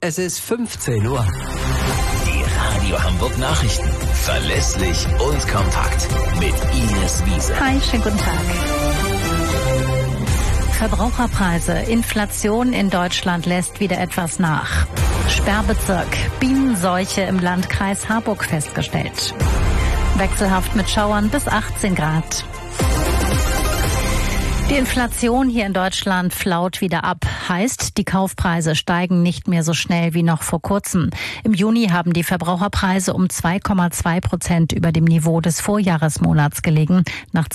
Es ist 15 Uhr. Die Radio Hamburg Nachrichten. Verlässlich und kompakt. Mit Ines Wiese. Hi, schönen guten Tag. Verbraucherpreise. Inflation in Deutschland lässt wieder etwas nach. Sperrbezirk. Bienenseuche im Landkreis Harburg festgestellt. Wechselhaft mit Schauern bis 18 Grad. Die Inflation hier in Deutschland flaut wieder ab. Heißt, die Kaufpreise steigen nicht mehr so schnell wie noch vor kurzem. Im Juni haben die Verbraucherpreise um 2,2% über dem Niveau des Vorjahresmonats gelegen, nach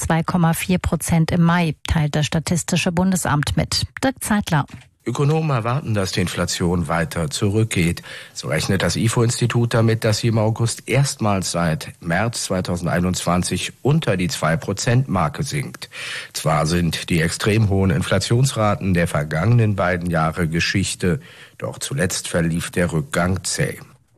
2,4% im Mai, teilt das Statistische Bundesamt mit. Dirk Zeitler. Ökonomen erwarten, dass die Inflation weiter zurückgeht. So rechnet das IFO-Institut damit, dass sie im August erstmals seit März 2021 unter die 2%-Marke sinkt. Zwar sind die extrem hohen Inflationsraten der vergangenen beiden Jahre Geschichte, doch zuletzt verlief der Rückgang zäh.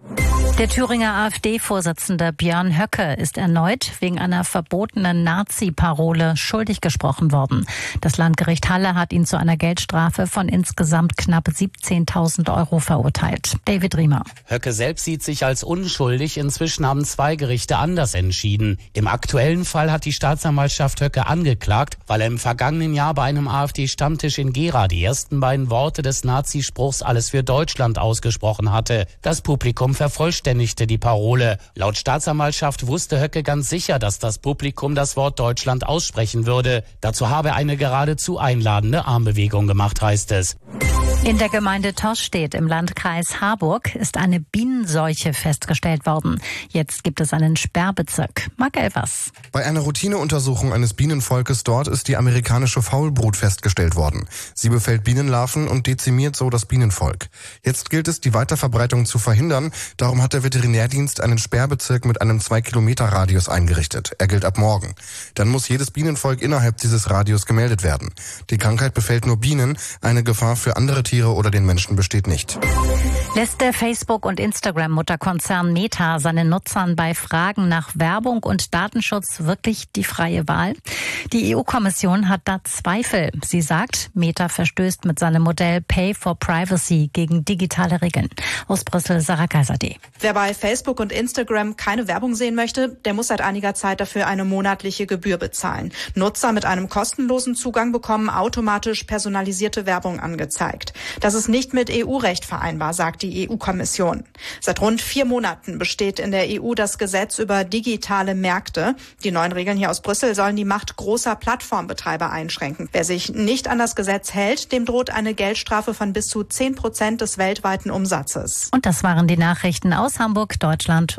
Der Thüringer AfD-Vorsitzende Björn Höcke ist erneut wegen einer verbotenen Nazi-Parole schuldig gesprochen worden. Das Landgericht Halle hat ihn zu einer Geldstrafe von insgesamt knapp 17.000 € verurteilt. David Riemer. Höcke selbst sieht sich als unschuldig. Inzwischen haben 2 Gerichte anders entschieden. Im aktuellen Fall hat die Staatsanwaltschaft Höcke angeklagt, weil er im vergangenen Jahr bei einem AfD-Stammtisch in Gera die ersten beiden Worte des Nazispruchs "Alles für Deutschland" ausgesprochen hatte. Das Publikum vervollständigte die Parole. Laut Staatsanwaltschaft wusste Höcke ganz sicher, dass das Publikum das Wort Deutschland aussprechen würde. Dazu habe er eine geradezu einladende Armbewegung gemacht, heißt es. In der Gemeinde Toschstedt im Landkreis Harburg ist eine Bienenseuche festgestellt worden. Jetzt gibt es einen Sperrbezirk. Marc Elvers. Bei einer Routineuntersuchung eines Bienenvolkes dort ist die amerikanische Faulbrut festgestellt worden. Sie befällt Bienenlarven und dezimiert so das Bienenvolk. Jetzt gilt es, die Weiterverbreitung zu verhindern. Darum hat der Veterinärdienst einen Sperrbezirk mit einem 2-Kilometer-Radius eingerichtet. Er gilt ab morgen. Dann muss jedes Bienenvolk innerhalb dieses Radius gemeldet werden. Die Krankheit befällt nur Bienen. Eine Gefahr für andere Tiere oder den Menschen besteht nicht. Lässt der Facebook- und Instagram-Mutterkonzern Meta seinen Nutzern bei Fragen nach Werbung und Datenschutz wirklich die freie Wahl? Die EU-Kommission hat da Zweifel. Sie sagt, Meta verstößt mit seinem Modell Pay for Privacy gegen digitale Regeln. Aus Brüssel, Sarah Kaiser-D. Wer bei Facebook und Instagram keine Werbung sehen möchte, der muss seit einiger Zeit dafür eine monatliche Gebühr bezahlen. Nutzer mit einem kostenlosen Zugang bekommen automatisch personalisierte Werbung angezeigt. Das ist nicht mit EU-Recht vereinbar, sagt die EU-Kommission. Seit rund 4 Monaten besteht in der EU das Gesetz über digitale Märkte. Die neuen Regeln hier aus Brüssel sollen die Macht großer Plattformbetreiber einschränken. Wer sich nicht an das Gesetz hält, dem droht eine Geldstrafe von bis zu 10% des weltweiten Umsatzes. Und das waren die Nachrichten aus Hamburg, Deutschland